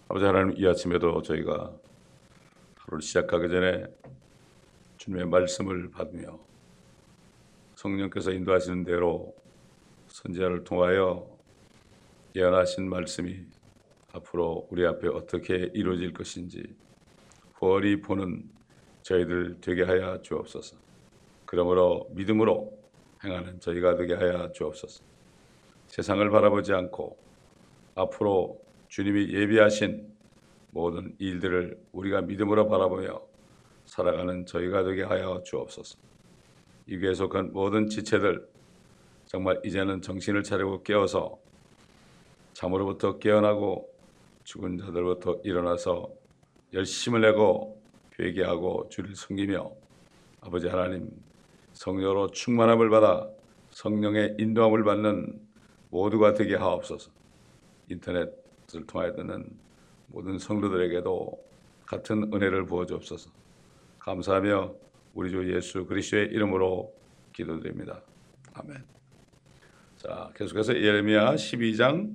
아버지 하나님, 이 아침에도 저희가 하루를 시작하기 전에 주님의 말씀을 받으며 성령께서 인도하시는 대로 선지자를 통하여 예언하신 말씀이 앞으로 우리 앞에 어떻게 이루어질 것인지 후월이 보는 저희들 되게 하여 주옵소서. 그러므로 믿음으로 행하는 저희가 되게 하여 주옵소서. 세상을 바라보지 않고 앞으로 주님이 예비하신 모든 일들을 우리가 믿음으로 바라보며 살아가는 저희가 되게 하여 주옵소서. 이 위에 속한 모든 지체들 정말 이제는 정신을 차리고 깨어서 잠으로부터 깨어나고 죽은 자들부터 일어나서 열심을 내고 회개하고 주를 섬기며 아버지 하나님 성령으로 충만함을 받아 성령의 인도함을 받는 모두가 되게 하옵소서. 인터넷을 통하여 듣는 모든 성도들에게도 같은 은혜를 부어 주옵소서. 감사하며 우리 주 예수 그리스도의 이름으로 기도드립니다. 아멘. 자, 계속해서 예레미야 12장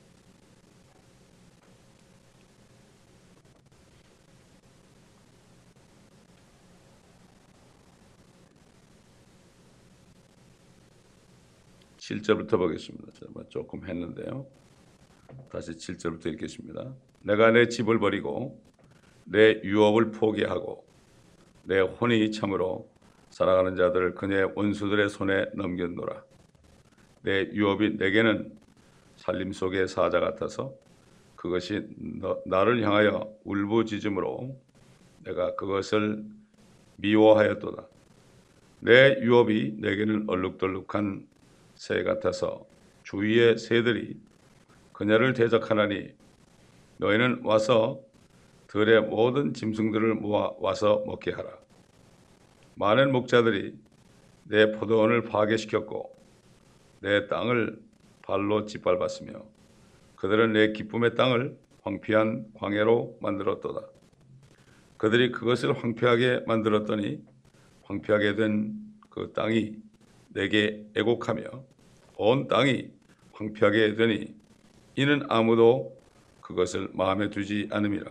7절부터 보겠습니다. 제가 조금 했는데요. 다시 7절부터 읽겠습니다. 내가 내 집을 버리고 내 유업을 포기하고 내 혼이 참으로 살아가는 자들을 그녀의 원수들의 손에 넘겼노라. 내 유업이 내게는 살림 속의 사자 같아서 그것이 나를 향하여 울부짖음으로 내가 그것을 미워하였도다. 내 유업이 내게는 얼룩덜룩한 새 같아서 주위의 새들이 그녀를 대적하나니 너희는 와서 들의 모든 짐승들을 모아 와서 먹게 하라. 많은 목자들이 내 포도원을 파괴시켰고 내 땅을 발로 짓밟았으며 그들은 내 기쁨의 땅을 황폐한 광야로 만들었도다. 그들이 그것을 황폐하게 만들었더니 황폐하게 된 그 땅이 내게 애곡하며 온 땅이 황폐하게 되니 이는 아무도 그것을 마음에 두지 않음이라.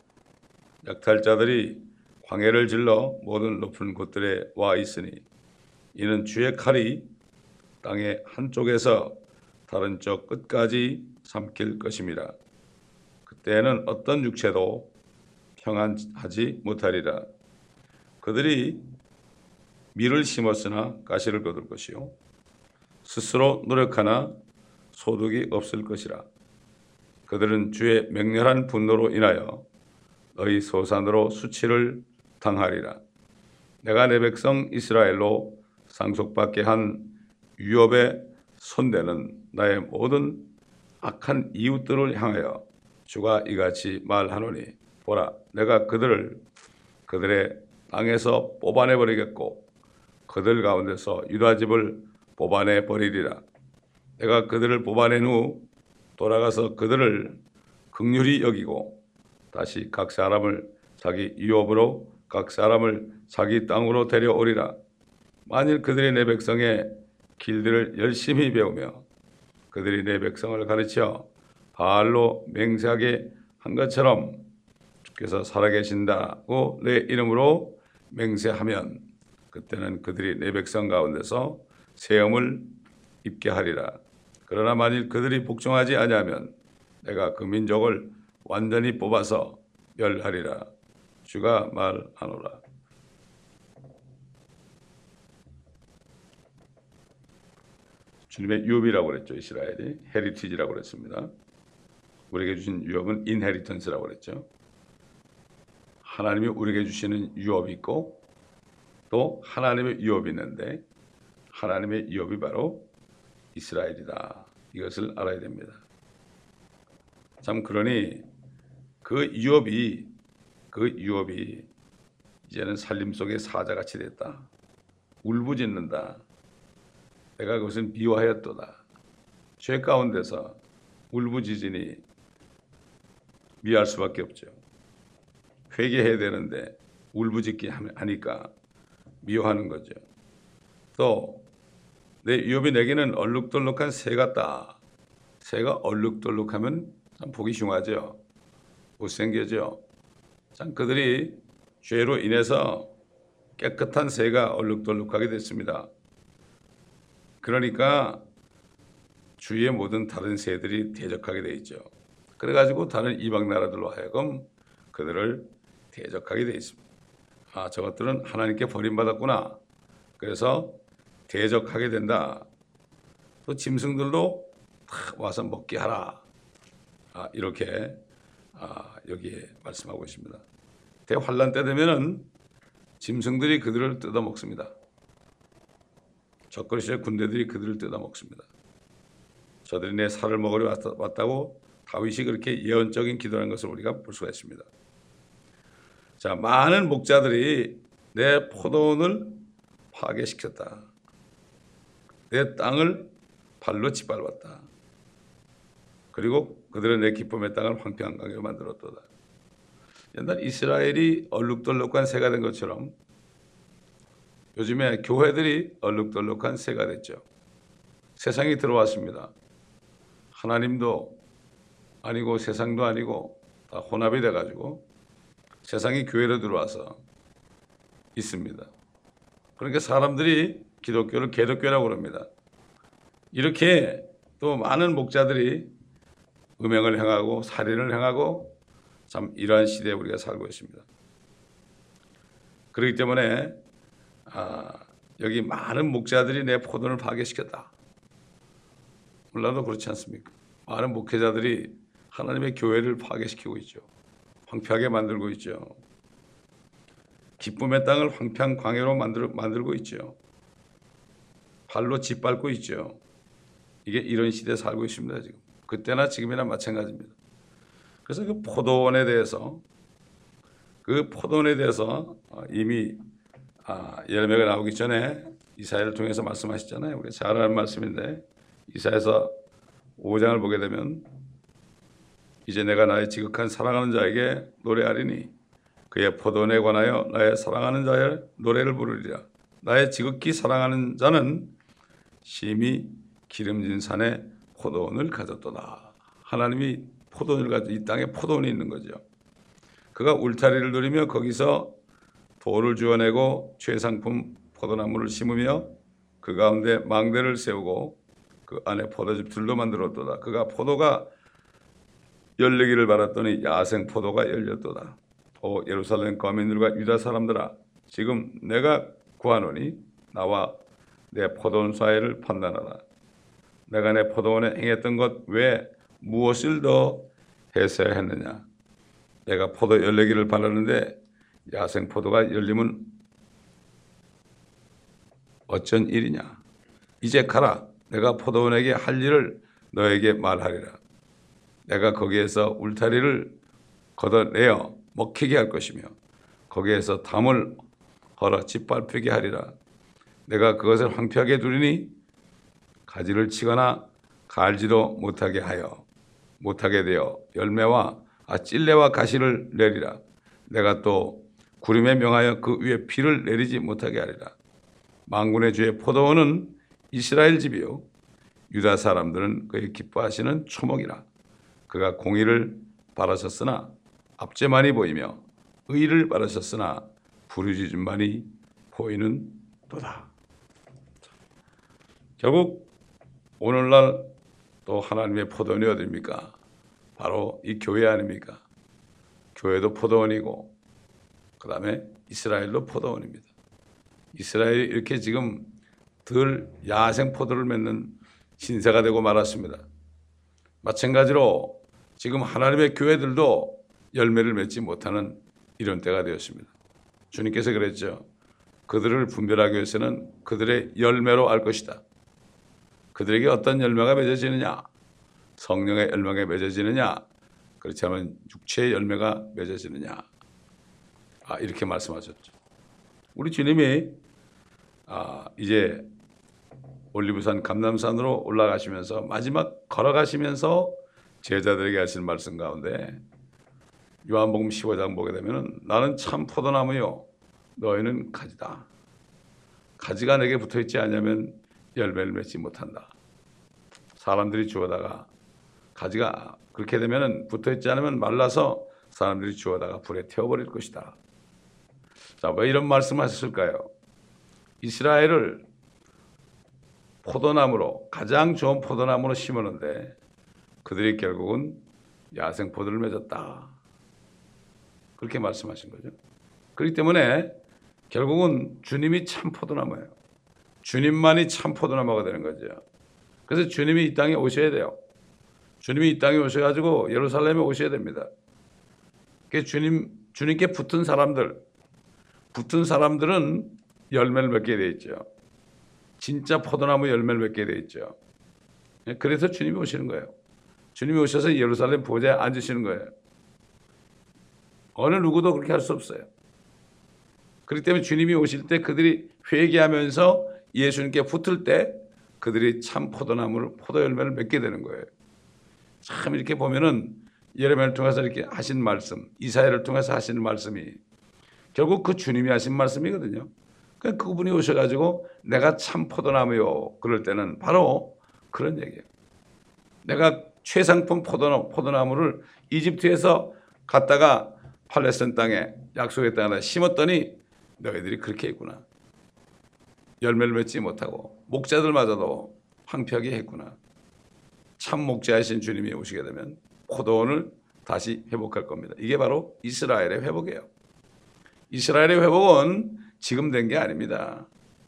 약탈자들이 광야를 질러 모든 높은 곳들에 와 있으니 이는 주의 칼이 땅의 한쪽에서 다른 쪽 끝까지 삼킬 것임이라. 그때는 어떤 육체도 평안하지 못하리라. 그들이 밀을 심었으나 가시를 거둘 것이요 스스로 노력하나 소득이 없을 것이라. 그들은 주의 맹렬한 분노로 인하여 너희 소산으로 수치를 당하리라. 내가 내 백성 이스라엘로 상속받게 한 유업의 손대는 나의 모든 악한 이웃들을 향하여 주가 이같이 말하노니 보라, 내가 그들을 그들의 땅에서 뽑아내버리겠고 그들 가운데서 유다집을 뽑아내 버리리라. 내가 그들을 뽑아낸 후 돌아가서 그들을 긍휼히 여기고 다시 각 사람을 자기 유업으로 각 사람을 자기 땅으로 데려오리라. 만일 그들이 내 백성의 길들을 열심히 배우며 그들이 내 백성을 가르쳐 바알로 맹세하게 한 것처럼 주께서 살아계신다고 내 이름으로 맹세하면 그때는 그들이 내 백성 가운데서 세엄을 입게 하리라. 그러나 만일 그들이 복종하지 아니하면 내가 그 민족을 완전히 뽑아서 멸하리라. 주가 말하노라. 주님의 유업이라고 그랬죠. 이스라엘이 헤리티지라고 그랬습니다. 우리에게 주신 유업은 인헤리턴스라고 그랬죠. 하나님이 우리에게 주시는 유업이 있고 또 하나님의 유업이 있는데 하나님의 유업이 바로 이스라엘이다. 이것을 알아야 됩니다. 참 그러니 그 유업이 이제는 살림 속의 사자같이 됐다. 울부짖는다. 내가 그것을 미워하였도다. 죄 가운데서 울부짖으니 미워할 수밖에 없죠. 회개해야 되는데 울부짖기 하니까 미워하는 거죠. 또 내 유업이 내게는 얼룩덜룩한 새 같다. 새가 얼룩덜룩하면 참 보기 흉하죠. 못생겨져. 참 그들이 죄로 인해서 깨끗한 새가 얼룩덜룩하게 됐습니다. 그러니까 주위의 모든 다른 새들이 대적하게 돼 있죠. 그래가지고 다른 이방 나라들로 하여금 그들을 대적하게 돼 있습니다. 아, 저것들은 하나님께 버림받았구나. 그래서 대적하게 된다. 또 짐승들도 다 와서 먹게 하라. 이렇게 여기에 말씀하고 있습니다. 대환란 때 되면은 짐승들이 그들을 뜯어먹습니다. 적그리스도의 군대들이 그들을 뜯어먹습니다. 저들이 내 살을 먹으려 왔다고 다윗이 그렇게 예언적인 기도하는 것을 우리가 볼 수가 있습니다. 자, 많은 목자들이 내 포도원을 파괴시켰다. 내 땅을 발로 짓밟았다. 그리고 그들은 내 기쁨의 땅을 황폐한 강으로 만들었도다. 옛날 이스라엘이 얼룩덜룩한 새가 된 것처럼 요즘에 교회들이 얼룩덜룩한 새가 됐죠. 세상이 들어왔습니다. 하나님도 아니고 세상도 아니고 다 혼합이 돼가지고 세상이 교회로 들어와서 있습니다. 그러니까 사람들이 기독교를 개독교라고 그럽니다. 이렇게 또 많은 목자들이 음행을 행하고 살인을 행하고 참 이러한 시대에 우리가 살고 있습니다. 그렇기 때문에 여기 많은 목자들이 내 포도를 파괴시켰다. 몰라도 그렇지 않습니까? 많은 목회자들이 하나님의 교회를 파괴시키고 있죠. 황폐하게 만들고 있죠. 기쁨의 땅을 황폐한 광야로 만들고 있죠. 발로 짓밟고 있죠. 이게 이런 시대에 살고 있습니다. 지금 그때나 지금이나 마찬가지입니다. 그래서 그 포도원에 대해서 이미 예레미야가 나오기 전에 이사야를 통해서 말씀하셨잖아요. 우리가 잘 아는 말씀인데 이사야서 5장을 보게 되면 이제 내가 나의 지극한 사랑하는 자에게 노래하리니 그의 포도원에 관하여 나의 사랑하는 자의 노래를 부르리라. 나의 지극히 사랑하는 자는 심히 기름진 산에 포도원을 가졌도다. 하나님이 포도원을 가져 이 땅에 포도원이 있는 거죠. 그가 울타리를 누리며 거기서 돌을 주워내고 최상품 포도나무를 심으며 그 가운데 망대를 세우고 그 안에 포도즙들도 만들었도다. 그가 포도가 열리기를 바랐더니 야생 포도가 열렸도다. 오 예루살렘 거민들과 유다 사람들아, 지금 내가 구하노니 나와 내 포도원 사이를 판단하라. 내가 내 포도원에 행했던 것 외에 무엇을 더 했어야 했느냐. 내가 포도 열리기를 바라는데 야생 포도가 열리면 어쩐 일이냐. 이제 가라. 내가 포도원에게 할 일을 너에게 말하리라. 내가 거기에서 울타리를 걷어내어 먹히게 할 것이며 거기에서 담을 헐어 짓밟히게 하리라. 내가 그것을 황폐하게 두리니 가지를 치거나 갈지도 못하게 되어 열매와 찔레와 가시를 내리라. 내가 또 구름에 명하여 그 위에 비를 내리지 못하게 하리라. 만군의 주의 포도원은 이스라엘 집이요 유다 사람들은 그의 기뻐하시는 초목이라. 그가 공의를 바라셨으나 압제만이 보이며 의를 바라셨으나 부르짖음만이 보이는 도다. 결국 오늘날 또 하나님의 포도원이 어디입니까? 바로 이 교회 아닙니까? 교회도 포도원이고 그 다음에 이스라엘도 포도원입니다. 이스라엘이 이렇게 지금 덜 야생 포도를 맺는 신세가 되고 말았습니다. 마찬가지로 지금 하나님의 교회들도 열매를 맺지 못하는 이런 때가 되었습니다. 주님께서 그랬죠. 그들을 분별하기 위해서는 그들의 열매로 알 것이다. 그들에게 어떤 열매가 맺어지느냐? 성령의 열매가 맺어지느냐? 그렇지 않으면 육체의 열매가 맺어지느냐? 이렇게 말씀하셨죠. 우리 주님이 이제 올리브산 감람산으로 올라가시면서 마지막 걸어가시면서 제자들에게 하신 말씀 가운데 요한복음 15장 보게 되면 나는 참 포도나무요 너희는 가지다. 가지가 내게 붙어있지 않으면 열매를 맺지 못한다. 사람들이 주워다가 가지가 그렇게 되면 붙어있지 않으면 말라서 사람들이 주워다가 불에 태워버릴 것이다. 자, 왜 이런 말씀을 하셨을까요? 이스라엘을 포도나무로, 가장 좋은 포도나무로 심었는데 그들이 결국은 야생 포도를 맺었다. 그렇게 말씀하신 거죠. 그렇기 때문에 결국은 주님이 참 포도나무예요. 주님만이 참 포도나무가 되는 거죠. 그래서 주님이 이 땅에 오셔야 돼요. 주님이 이 땅에 오셔가지고 예루살렘에 오셔야 됩니다. 그래서 주님께 붙은 사람들은 열매를 맺게 돼 있죠. 진짜 포도나무 열매를 맺게 돼 있죠. 그래서 주님이 오시는 거예요. 주님이 오셔서 예루살렘 보좌에 앉으시는 거예요. 어느 누구도 그렇게 할 수 없어요. 그렇기 때문에 주님이 오실 때 그들이 회개하면서 예수님께 붙을 때 그들이 참 포도 열매를 맺게 되는 거예요. 참 이렇게 보면은 예레미야를 통해서 이렇게 하신 말씀, 이사야를 통해서 하시는 말씀이 결국 그 주님이 하신 말씀이거든요. 그러니까 그분이 오셔가지고 내가 참 포도나무요. 그럴 때는 바로 그런 얘기예요. 내가 최상품 포도나무를 이집트에서 갔다가 팔레스타인 땅에 약속의 땅에 심었더니 너희들이 그렇게 했구나. 열매를 맺지 못하고 목자들마저도 황폐하게 했구나. 참 목자이신 주님이 오시게 되면 포도원을 다시 회복할 겁니다. 이게 바로 이스라엘의 회복이에요. 이스라엘의 회복은 지금 된 게 아닙니다.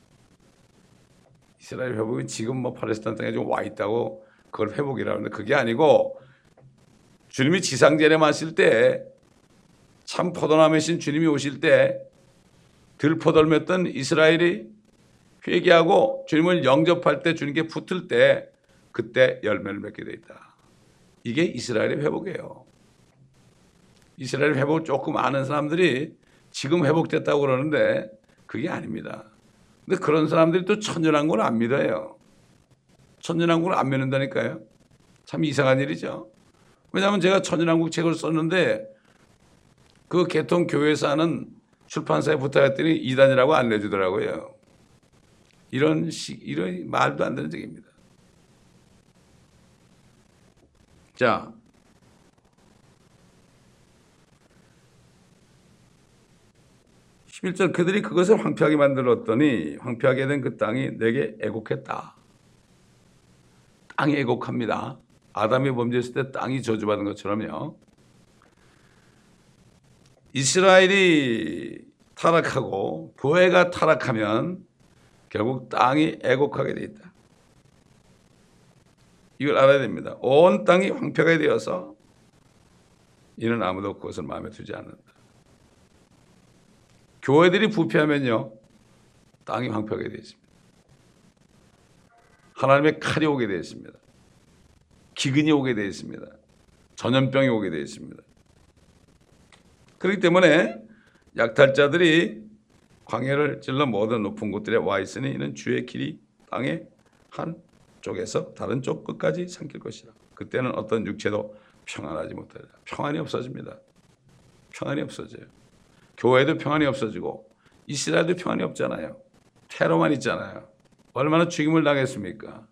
이스라엘 회복은 지금 뭐 팔레스타인 땅에 좀 와 있다고 그걸 회복이라고 하는데 그게 아니고 주님이 지상재림하실 때 참 포도나무이신 주님이 오실 때 들포도를 맺던 이스라엘이 회개하고 주님을 영접할 때 주님께 붙을 때 그때 열매를 맺게 돼 있다. 이게 이스라엘의 회복이에요. 이스라엘 회복을 조금 아는 사람들이 지금 회복됐다고 그러는데 그게 아닙니다. 근데 그런 사람들이 또 천연왕국을 안 믿어요. 천연왕국을 안 믿는다니까요. 참 이상한 일이죠. 왜냐하면 제가 천연왕국 책을 썼는데 그 개통 교회에서 하는 출판사에 부탁했더니 이단이라고 안 내주더라고요. 이런 말도 안 되는 적입니다. 자, 11절 그들이 그것을 황폐하게 만들었더니 황폐하게 된 그 땅이 내게 애곡했다. 땅이 애곡합니다. 아담이 범죄했을 때 땅이 저주받은 것처럼요. 이스라엘이 타락하고 교회가 타락하면 결국 땅이 애곡하게 돼 있다. 이걸 알아야 됩니다. 온 땅이 황폐하게 되어서 이는 아무도 그것을 마음에 두지 않는다. 교회들이 부패하면요 땅이 황폐하게 되어 있습니다. 하나님의 칼이 오게 되어 있습니다. 기근이 오게 되어 있습니다. 전염병이 오게 되어 있습니다. 그렇기 때문에 약탈자들이 광야를 찔러 모든 높은 곳들에 와 있으니 이는 주의 길이 땅의 한쪽에서 다른 쪽 끝까지 삼킬 것이라. 그때는 어떤 육체도 평안하지 못하리라. 평안이 없어집니다. 평안이 없어져요. 교회도 평안이 없어지고 이스라엘도 평안이 없잖아요. 테러만 있잖아요. 얼마나 죽임을 당했습니까?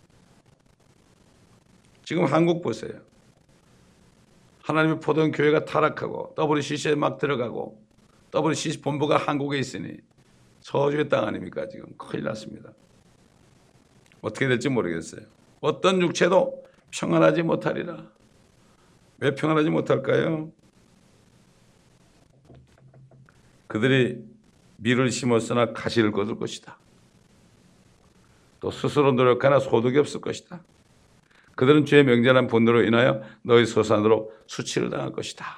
지금 한국 보세요. 하나님의 포도원 교회가 타락하고 WCC에 막 들어가고 WCC 본부가 한국에 있으니 저주의 땅 아닙니까? 지금 큰일 났습니다. 어떻게 될지 모르겠어요. 어떤 육체도 평안하지 못하리라. 왜 평안하지 못할까요? 그들이 밀을 심었으나 가시를 거둘 것이다. 또 스스로 노력하나 소득이 없을 것이다. 그들은 주의 명절한 분노로 인하여 너희 소산으로 수치를 당할 것이다.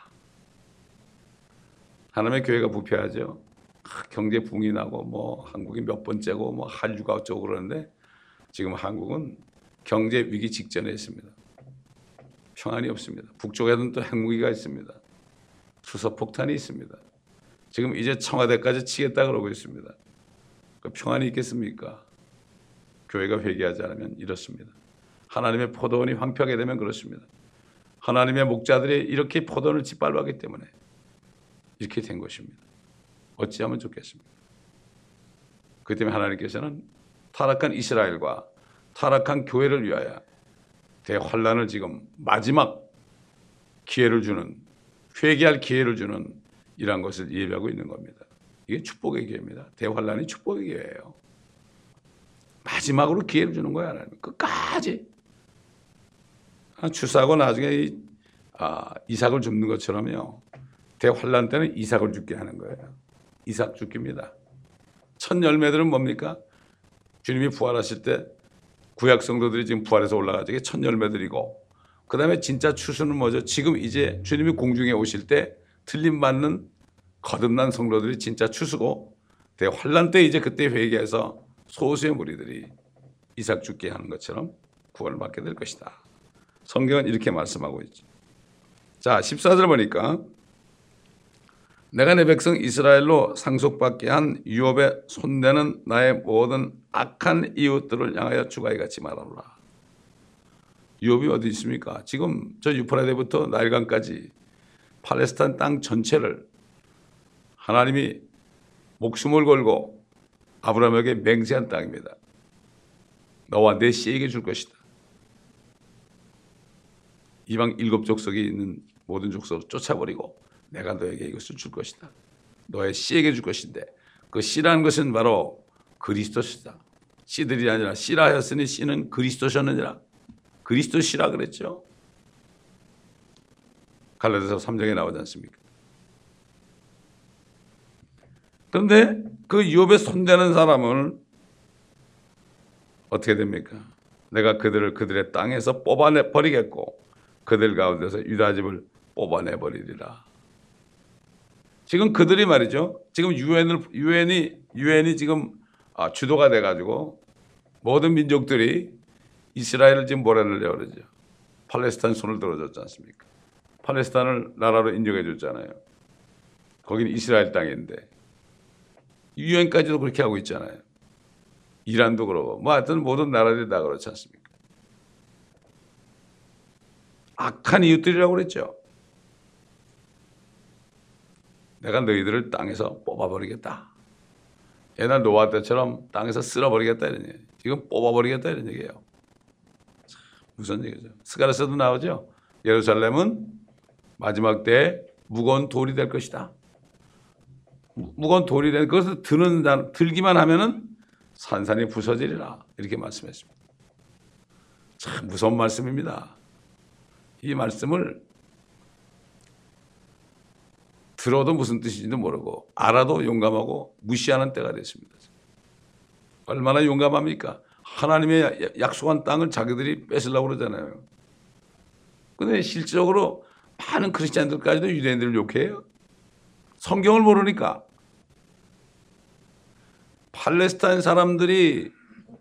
하나님의 교회가 부패하죠. 경제 붕이 나고 뭐 한국이 몇 번째고 뭐 한류가 어쩌고 그러는데 지금 한국은 경제 위기 직전에 있습니다. 평안이 없습니다. 북쪽에는 또 핵무기가 있습니다. 수소폭탄이 있습니다. 지금 이제 청와대까지 치겠다 그러고 있습니다. 그 평안이 있겠습니까? 교회가 회개하지 않으면 이렇습니다. 하나님의 포도원이 황폐하게 되면 그렇습니다. 하나님의 목자들이 이렇게 포도원을 짓밟았기 때문에 이렇게 된 것입니다. 어찌하면 좋겠습니까? 그렇기 때문에 하나님께서는 타락한 이스라엘과 타락한 교회를 위하여 대환란을 지금 마지막 기회를 주는 회개할 기회를 주는 이러한 것을 예비하고 있는 겁니다. 이게 축복의 기회입니다. 대환란이 축복의 기회예요. 마지막으로 기회를 주는 거야. 하나님. 끝까지. 추수하고 나중에 이삭을 줍는 것처럼요. 대환란 때는 이삭을 죽게 하는 거예요. 이삭 죽기입니다. 첫 열매들은 뭡니까? 주님이 부활하실 때 구약 성도들이 지금 부활해서 올라가지고 첫 열매들이고, 그 다음에 진짜 추수는 뭐죠? 지금 이제 주님이 공중에 오실 때 틀림받는 거듭난 성도들이 진짜 추수고, 대환란 때 이제 그때 회개해서 소수의 무리들이 이삭 죽게 하는 것처럼 구원을 받게 될 것이다. 성경은 이렇게 말씀하고 있죠. 자, 14절 보니까 내가 내 백성 이스라엘로 상속받게 한 유업에 손대는 나의 모든 악한 이웃들을 향하여 주가에 같이 말하노라. 유업이 어디 있습니까? 지금 저 유프라데부터 나일강까지 팔레스타인 땅 전체를 하나님이 목숨을 걸고 아브라함에게 맹세한 땅입니다. 너와 내 씨에게 줄 것이다. 이방 7족속에 있는 모든 족속을 쫓아버리고 내가 너에게 이것을 줄 것이다. 너의 씨에게 줄 것인데, 그 씨라는 것은 바로 그리스도시다. 씨들이 아니라 씨라 하였으니 씨는 그리스도셨느니라. 그리스도 씨라 그랬죠. 갈라디아서 3장에 나오지 않습니까? 그런데 그 유업에 손대는 사람을 어떻게 됩니까? 내가 그들을 그들의 땅에서 뽑아내 버리겠고 그들 가운데서 유다집을 뽑아내 버리리라. 지금 그들이 말이죠. 지금 유엔이 지금 주도가 돼가지고 모든 민족들이 이스라엘을 지금 몰아내려고 그러죠. 팔레스타인 손을 들어줬지 않습니까? 팔레스타인을 나라로 인정해 줬잖아요. 거기는 이스라엘 땅인데 유엔까지도 그렇게 하고 있잖아요. 이란도 그러고 뭐 하여튼 모든 나라들이 다 그렇지 않습니까? 악한 이웃들이라고 그랬죠. 내가 너희들을 땅에서 뽑아버리겠다. 옛날 노아 때처럼 땅에서 쓸어버리겠다 이런 얘기예요. 지금 뽑아버리겠다 이런 얘기예요. 무슨 얘기죠? 스가랴서도 나오죠. 예루살렘은 마지막 때에 무거운 돌이 될 것이다. 무거운 돌이 된 그것을 들기만 하면은 산산이 부서지리라 이렇게 말씀했습니다. 참 무서운 말씀입니다. 이 말씀을 들어도 무슨 뜻인지도 모르고 알아도 용감하고 무시하는 때가 됐습니다. 얼마나 용감합니까? 하나님의 약속한 땅을 자기들이 뺏으려고 그러잖아요. 그런데 실질적으로 많은 크리스찬들까지도 유대인들을 욕해요. 성경을 모르니까. 팔레스타인 사람들이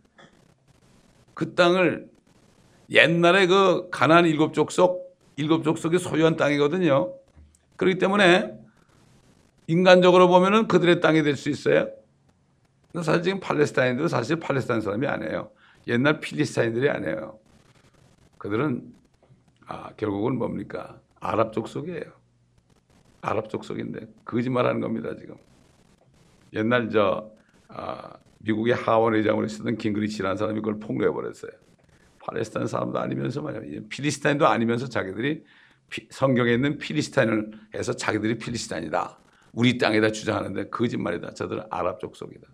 그 땅을 옛날에 그 가나안 7족속이 소유한 땅이거든요. 그렇기 때문에 인간적으로 보면은 그들의 땅이 될 수 있어요. 사실 지금 팔레스타인들은 사실 팔레스타인 사람이 아니에요. 옛날 필리스타인들이 아니에요. 그들은 결국은 뭡니까? 아랍 족속이에요. 아랍 족속인데 거짓말하는 겁니다 지금. 옛날 미국의 하원 의장으로 쓰던 깅그리치라는 사람이 그걸 폭로해 버렸어요. 팔레스타인 사람도 아니면서 말이야. 필리스타인도 아니면서 자기들이 성경에 있는 필리스타인을 해서 자기들이 필리스타인이다. 우리 땅에다 주장하는데 거짓말이다. 저들은 아랍 족속이다.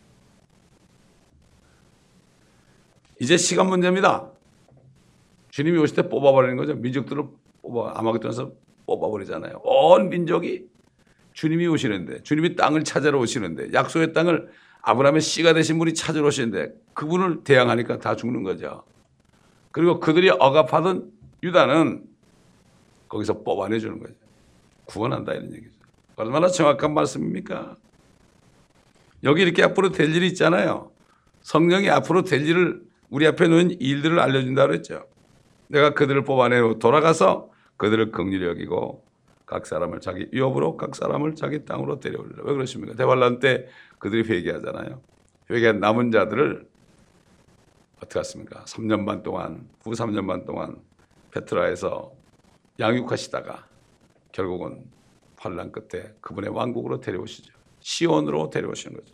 이제 시간 문제입니다. 주님이 오실 때 뽑아버리는 거죠. 민족들을 아마겟돈에서 뽑아버리잖아요. 온 민족이 주님이 오시는데, 주님이 땅을 찾아러 오시는데, 약속의 땅을 아브라함의 씨가 되신 분이 찾아러 오시는데 그분을 대항하니까 다 죽는 거죠. 그리고 그들이 억압하던 유다는 거기서 뽑아내주는 거죠. 구원한다 이런 얘기죠. 얼마나 정확한 말씀입니까? 여기 이렇게 앞으로 될 일이 있잖아요. 성령이 앞으로 될 일을 우리 앞에 놓인 일들을 알려준다고 그랬죠. 내가 그들을 뽑아내고 돌아가서 그들을 긍휼히 여기고 각 사람을 자기 위협으로 각 사람을 자기 땅으로 데려오리라. 왜 그러십니까? 대환란 때 그들이 회개하잖아요. 회개한 남은 자들을 어떻게 했습니까? 3년 반 동안, 후 3년 반 동안 페트라에서 양육하시다가 결국은 환란 끝에 그분의 왕국으로 데려오시죠. 시온으로 데려오시는 거죠.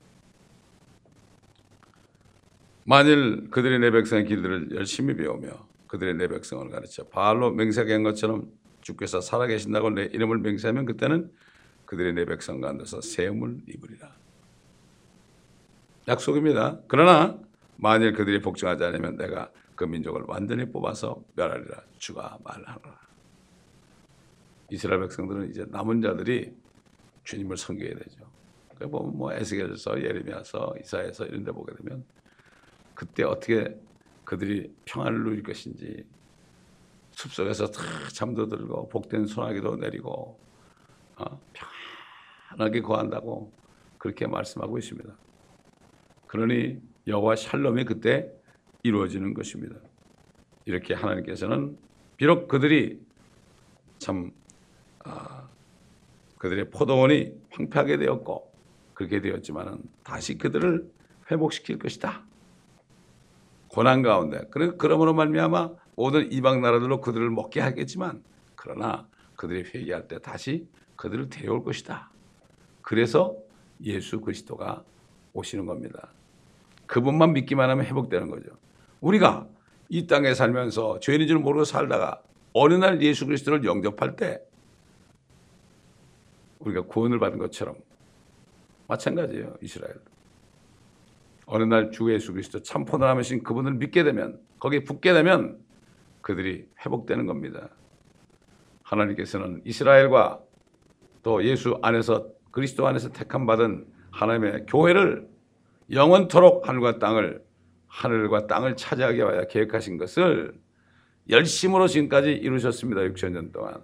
만일 그들이 내 백성의 길들을 열심히 배우며 그들의 내 백성을 가르쳐 바알로 맹세하게 한 것처럼 주께서 살아계신다고 내 이름을 맹세하면 그때는 그들이 내 백성 가운데서 세움을 입으리라. 약속입니다. 그러나 만일 그들이 복종하지 않으면 내가 그 민족을 완전히 뽑아서 멸하리라. 주가 말하노라. 이스라엘 백성들은 이제 남은 자들이 주님을 섬겨야 되죠. 그러니까 보면 뭐 에스겔서, 예레미야서, 이사야서 이런 데 보게 되면 그때 어떻게 그들이 평안을 누릴 것인지 숲속에서 다 잠도 들고 복된 소나기도 내리고 편안하게 거한다고 그렇게 말씀하고 있습니다. 그러니 여호와 샬롬이 그때 이루어지는 것입니다. 이렇게 하나님께서는 비록 그들이 참 그들의 포도원이 황폐하게 되었고 그렇게 되었지만은 다시 그들을 회복시킬 것이다. 고난 가운데 그러므로 말미암아 모든 이방 나라들로 그들을 먹게 하겠지만 그러나 그들이 회개할 때 다시 그들을 데려올 것이다. 그래서 예수 그리스도가 오시는 겁니다. 그분만 믿기만 하면 회복되는 거죠. 우리가 이 땅에 살면서 죄인인 줄 모르고 살다가 어느 날 예수 그리스도를 영접할 때 우리가 구원을 받은 것처럼 마찬가지예요. 이스라엘. 어느 날 주 예수 그리스도 참 포도나무신 그분을 믿게 되면 거기에 붙게 되면 그들이 회복되는 겁니다. 하나님께서는 이스라엘과 또 예수 안에서 그리스도 안에서 택함 받은 하나님의 교회를 영원토록 하늘과 땅을 차지하게 하여 계획하신 것을 열심으로 지금까지 이루셨습니다. 6,000년 동안.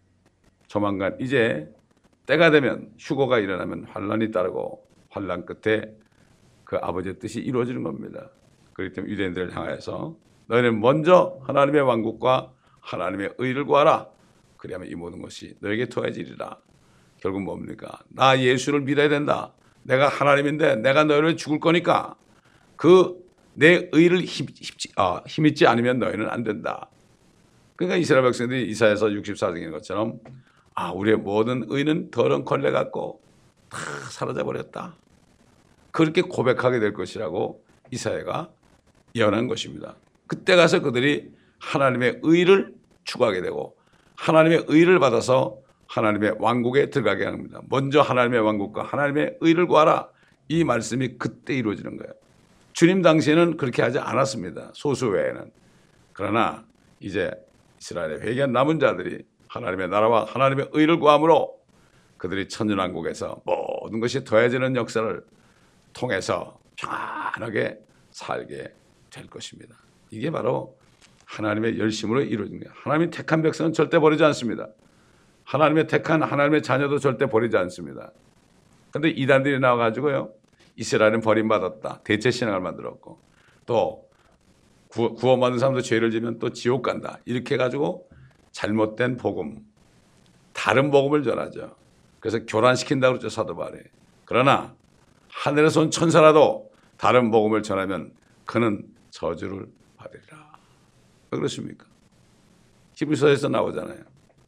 조만간 이제 때가 되면 휴거가 일어나면 환란이 따르고 환란 끝에 그 아버지의 뜻이 이루어지는 겁니다. 그렇기 때문에 유대인들을 향하여서 너희는 먼저 하나님의 왕국과 하나님의 의를 구하라. 그리하면 이 모든 것이 너에게 더해지리라. 결국 뭡니까? 나 예수를 믿어야 된다. 내가 하나님인데 내가 너희를 죽을 거니까 그 내 의를 힘입지 않으면 너희는 안 된다. 그러니까 이스라엘 백성들이 이사야서 64장인 것처럼 우리의 모든 의는 더러운 걸레 같고 다 사라져 버렸다. 그렇게 고백하게 될 것이라고 이사야가 예언한 것입니다. 그때 가서 그들이 하나님의 의를 추구하게 되고 하나님의 의를 받아서 하나님의 왕국에 들어가게 합니다. 먼저 하나님의 왕국과 하나님의 의를 구하라. 이 말씀이 그때 이루어지는 거예요. 주님 당시에는 그렇게 하지 않았습니다. 소수 외에는. 그러나 이제 이스라엘의 회개한 남은 자들이 하나님의 나라와 하나님의 의를 구함으로 그들이 천년왕국에서 모든 것이 더해지는 역사를 통해서 평안하게 살게 될 것입니다. 이게 바로 하나님의 열심으로 이루어진 거예요. 하나님이 택한 백성은 절대 버리지 않습니다. 하나님의 택한 하나님의 자녀도 절대 버리지 않습니다. 그런데 이단들이 나와가지고요. 이스라엘은 버림받았다. 대체 신앙을 만들었고 또 구원받은 사람도 죄를 지면 또 지옥 간다. 이렇게 해가지고 잘못된 복음, 다른 복음을 전하죠. 그래서 교란시킨다고 그러죠. 사도 바울이. 그러나 하늘에서 온 천사라도 다른 복음을 전하면 그는 저주를 받으리라. 왜 그렇습니까? 히브리서에서 나오잖아요.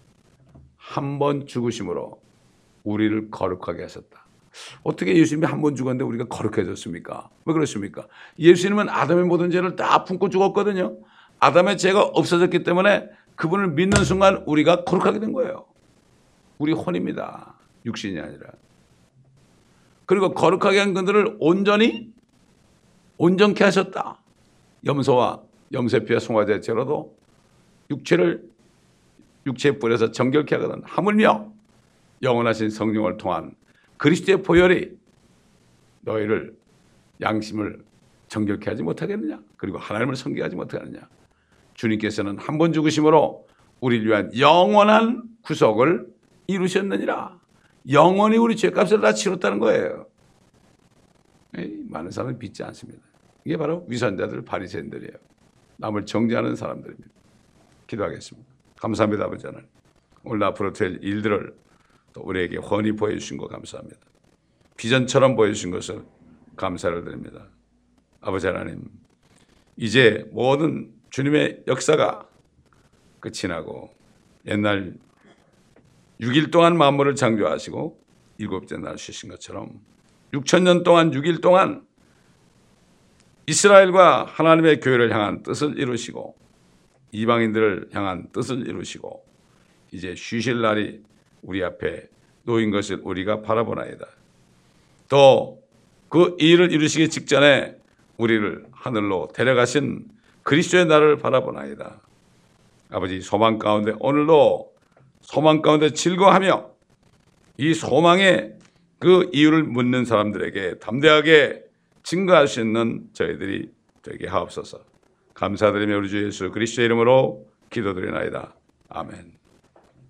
한 번 죽으심으로 우리를 거룩하게 하셨다. 어떻게 예수님이 한 번 죽었는데 우리가 거룩해졌습니까? 왜 그렇습니까? 예수님은 아담의 모든 죄를 다 품고 죽었거든요. 아담의 죄가 없어졌기 때문에 그분을 믿는 순간 우리가 거룩하게 된 거예요. 우리 혼입니다. 육신이 아니라. 그리고 거룩하게 한 그들을 온전케 하셨다. 염소와 염소피와 송아지의 죄로도 육체에 뿌려서 정결케 하거든. 하물며 영원하신 성령을 통한 그리스도의 보혈이 너희를 양심을 정결케 하지 못하겠느냐? 그리고 하나님을 섬기하지 못하느냐? 주님께서는 한 번 죽으심으로 우리를 위한 영원한 구속을 이루셨느니라. 영원히 우리 죄값을 다 치렀다는 거예요. 많은 사람은 믿지 않습니다. 이게 바로 위선자들, 바리새인들이에요. 남을 정죄하는 사람들입니다. 기도하겠습니다. 감사합니다, 아버지 하나님. 오늘 앞으로 될 일들을 또 우리에게 훤히 보여주신 것 감사합니다. 비전처럼 보여주신 것을 감사를 드립니다. 아버지 하나님, 이제 모든 주님의 역사가 끝이 나고 옛날 6일 동안 만물을 창조하시고 7째 날 쉬신 것처럼 6,000년 동안 6일 동안 이스라엘과 하나님의 교회를 향한 뜻을 이루시고 이방인들을 향한 뜻을 이루시고 이제 쉬실 날이 우리 앞에 놓인 것을 우리가 바라보나이다. 또 그 일을 이루시기 직전에 우리를 하늘로 데려가신 그리스도의 날을 바라보나이다. 아버지, 소망 가운데 오늘도 소망 가운데 즐거워하며 이 소망의 그 이유를 묻는 사람들에게 담대하게 증거할 수 있는 저희들이 되게 하옵소서. 감사드리며 우리 주 예수 그리스도의 이름으로 기도드리나이다. 아멘.